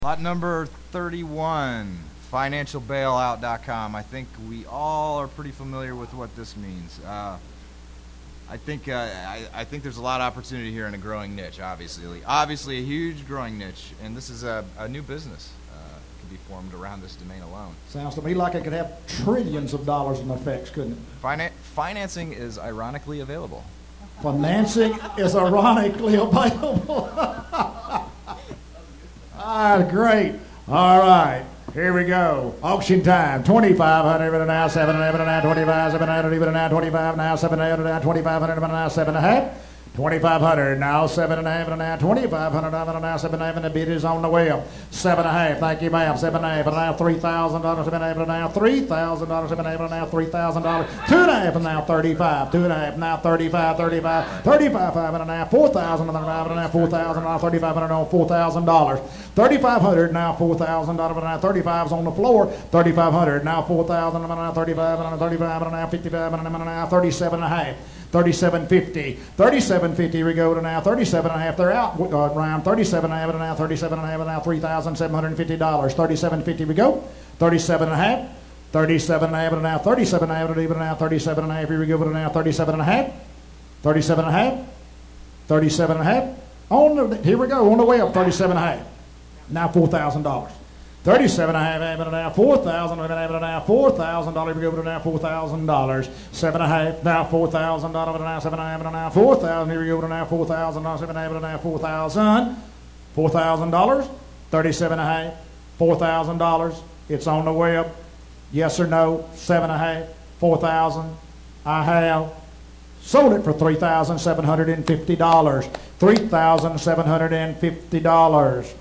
Lot number 31, financialbailout.com. I think we all are pretty familiar with what this means. I think there's a lot of opportunity here in a growing niche, obviously a huge growing niche, and this is a new business can be formed around this domain alone. Sounds to me like it could have trillions of dollars in effects, couldn't it? Financing is ironically available. Financing is ironically available. Ah, great. All right. Here we go. Auction time. 2,500 even now, 7,500 now, 25, 700 even now, 25 now, 700 now, 2,500 even now, 7.5. 2,500 now, 7.5 and now, 2,500 now, 7.5. The bid is on the way up. 7.5. Thank you, ma'am. 7.5 and now, $3,000. 7.5 and now, $3,000. 7.5 and now, $3,000. 2.5 and now, 35. 2.5 now, 35. 35. 35 and now, 4,000 and now, 4,000. Now, 3,500 on $4,000. 3,500 now, $4,000. Now, 35's on the floor. 3,500 now, 4,000. Now, 35 and now, 35 and now, 55 and now, 37.5. 37.50. 37.50 we go to now. 37.5. They're out around 37.5 and now. 37.5 and now. $3,750. 37.50 we go. 37.5. 37.5 and now. 37.5 and even now. 37.5. Here we go to now. 37.5. 37.5. 37.5. Here we go. On the way up. 37.5. Now $4,000. 37.5 and now 4,000 and now $4,000. We go to now $4,000. 7.5 now $4,000 and now 7.5 and now 4,000. Here we go to now $4,000. 7.5 and now 4,000. $4,000. 37.5. $4,000. It's on the way up. Yes or no? 7.5. 4,000. I have sold it for $3,750. $3,750.